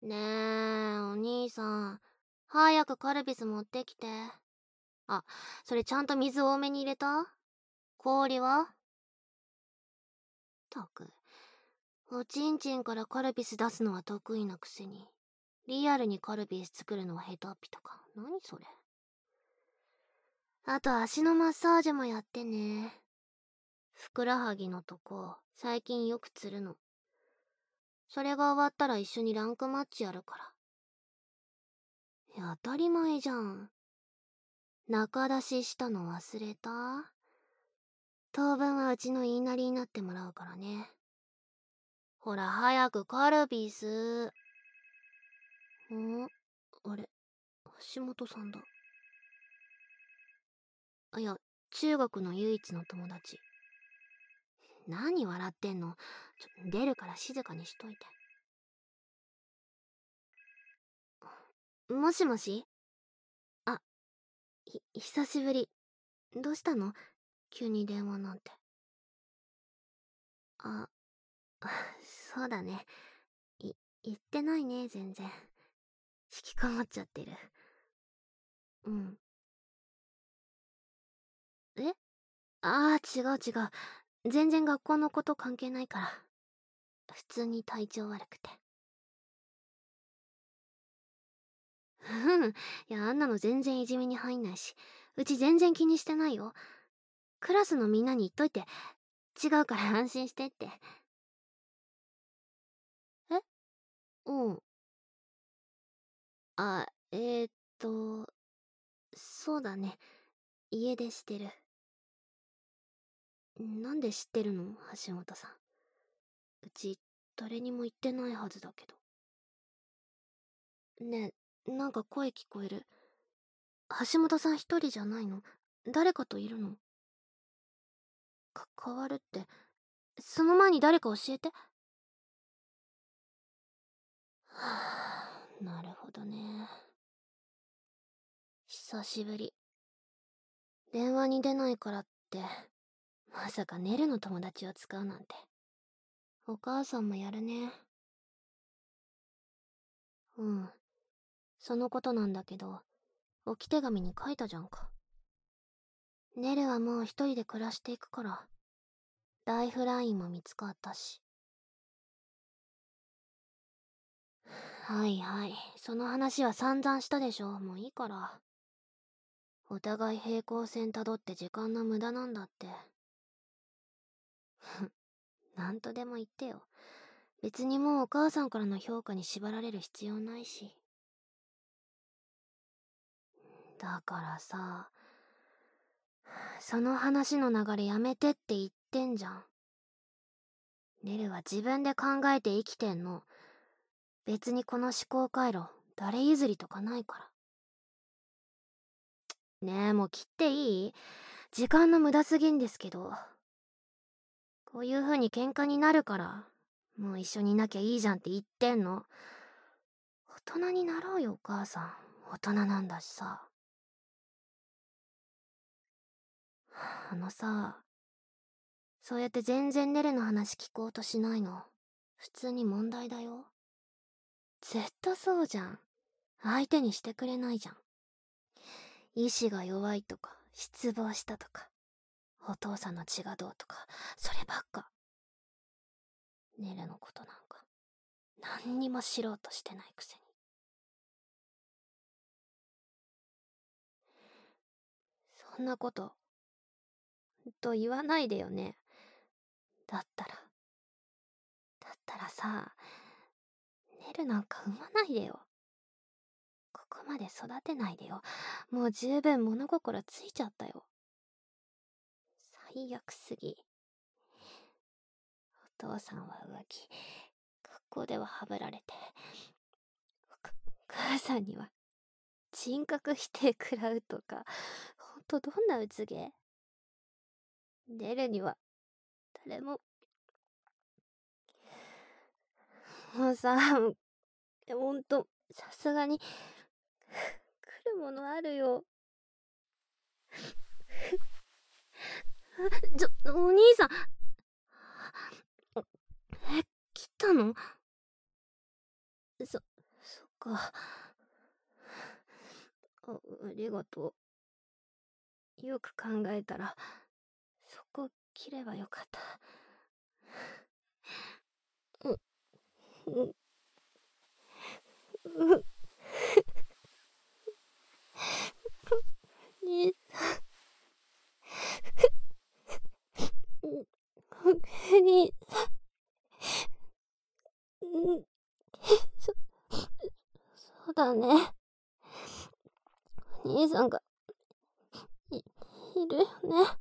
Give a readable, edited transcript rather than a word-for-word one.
ねえ、お兄さん。早くカルピス持ってきて。あ、それちゃんと水多めに入れた？氷は？ったく。おちんちんからカルピス出すのは得意なくせに。リアルにカルピス作るのは下手っぴとか。何それ。あと足のマッサージもやってね。ふくらはぎのとこ、最近よくつるの。それが終わったら一緒にランクマッチやるから。いや、当たり前じゃん。仲出ししたの忘れた？当分はうちの言いなりになってもらうからね。ほら、早くカルピス。あれ、橋本さんだ。いや、中学の唯一の友達。何笑ってんの？出るから静かにしといて。もしもし？あ、久しぶり。どうしたの？急に電話なんて。あ、そうだね。言ってないね、全然。引きこもっちゃってる。うん。え？ああ、違う違う。全然学校のこと関係ないから。普通に体調悪くて。うん。いや、あんなの全然いじめに入んないし。うち全然気にしてないよ。クラスのみんなに言っといて。違うから安心してって。え？うん。あ、そうだね。家出してる。なんで知ってるの？橋本さん。うち、誰にも言ってないはずだけど。ねえ、なんか声聞こえる。橋本さん一人じゃないの？誰かといるの？変わるって、その前に誰か教えて。はあ、なるほどね。久しぶり。電話に出ないからって、まさかネルの友達を使うなんて。お母さんもやるね。うん。そのことなんだけど、置き手紙に書いたじゃんか。ネルはもう一人で暮らしていくから。ライフラインも見つかったし。はいはい。その話は散々したでしょ。もういいから。お互い平行線たどって時間の無駄なんだって。なんとでも言ってよ。別にもうお母さんからの評価に縛られる必要ないし。だからさ、その話の流れやめてって言ってんじゃん。ネルは自分で考えて生きてんの。別にこの思考回路、誰譲りとかないから。ねえ、もう切っていい？時間の無駄すぎんですけど。こういう風に喧嘩になるから、もう一緒にいなきゃいいじゃんって言ってんの。大人になろうよ、お母さん。大人なんだしさ。さ、そうやって全然ネルの話聞こうとしないの。普通に問題だよ。ずっとそうじゃん。相手にしてくれないじゃん。意志が弱いとか、失望したとか、お父さんの血がどうとか、そればっか。ネルのことなんか、何にも知ろうとしてないくせに。そんなこと、と言わないでよね。だったら、さ、ネルなんか産まないでよ。ここまで育てないでよ。もう十分物心ついちゃったよ。最悪すぎ。お父さんは浮気。学校ではハブられて。母さんには人格否定食らうとか。ほんとどんなうつげ？ネルには誰も。もうさ、ほんと、さすがに、来るものあるよ。お兄さん。え、来たの？そ、 か。ありがとう。よく考えたら、そこ切ればよかった。う、う、う、兄さん、兄さん、そ、そうだね。兄さんが、いるよね。